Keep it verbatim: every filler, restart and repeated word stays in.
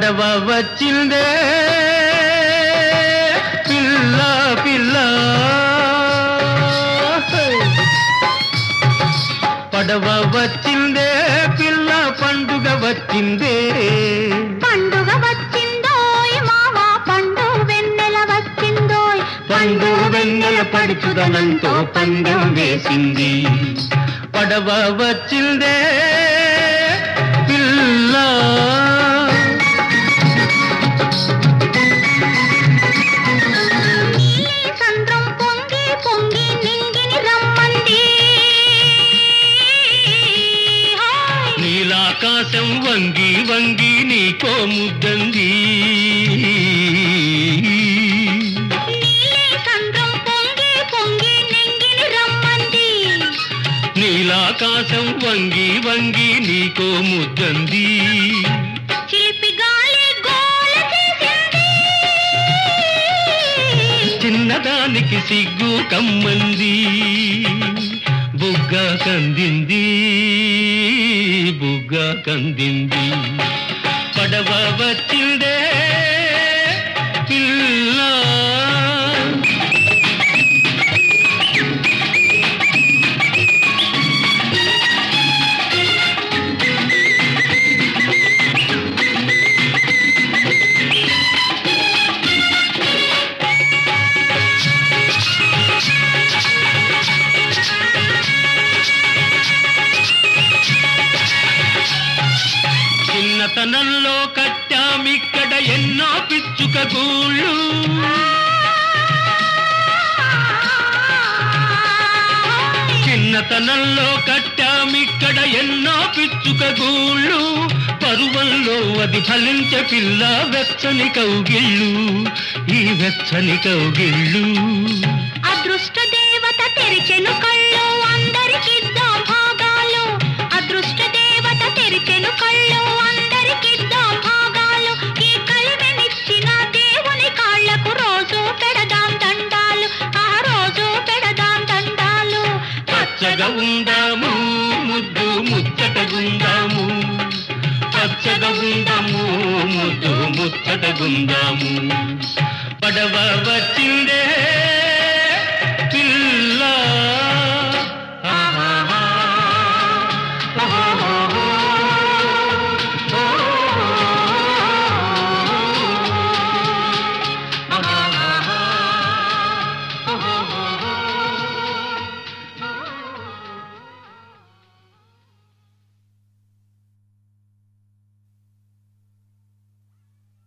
పడవ వచ్చిందే పిల్ల పిల్ల పడవ వచ్చిందే పిల్ల పండుగ వచ్చిందే పండుగ వచ్చిందోయ్ మావా పండు వెన్నెల వచ్చిందోయ్ పండు వెన్నెల పడుచుదనంతో పందెం వేసింది పడవ వచ్చిందే పిల్ల సంద్రం పొంగి పొంగి నింగిని రమ్మంది నీలాకాశం వంగి వంగి నీకో ముద్దంది సంద్రం పొంగి పొంగి నింగిని రమ్మంది నీలాకాశం వంగి వంగి నీకో ముద్దంది చిలిపి గాలి గోల చేసింది చిన్నదానికి సిగ్గు కమ్మంది బుగ్గ కందింది బుగ్గ కందింది పడవ వచ్చిందే పిల్ల చిన్నతనంలో కట్టామిక్కడ ఎన్నో పిచ్చుక గూళ్ళు చిన్నతనంలో కట్టామిక్కడ ఎన్నో పిచ్చుక గూళ్ళు పరువంలో అది ఫలించే పిల్ల వెచ్చని కౌగిళ్ళు ఈ వెచ్చని కౌగిళ్ళు అదృష్ట దేవత తెరిచెను కళ్ళు అందరికిద్దాం భాగాలు అదృష్ట దేవత తెరిచెను కళ్ళు అందరికిద్దాం భాగాలు ఈ కలిమెనిచ్చిన దేవుని కాళ్లకు రోజు పెడదాం దండాలు ఆ రోజు పెడదాం దండాలు పచ్చగా ఉందాము ముద్దు ముచ్చటగుందాము పచ్చగా ఉందాము ముద్దు ముచ్చటగుందాము పడవ వచ్చిందే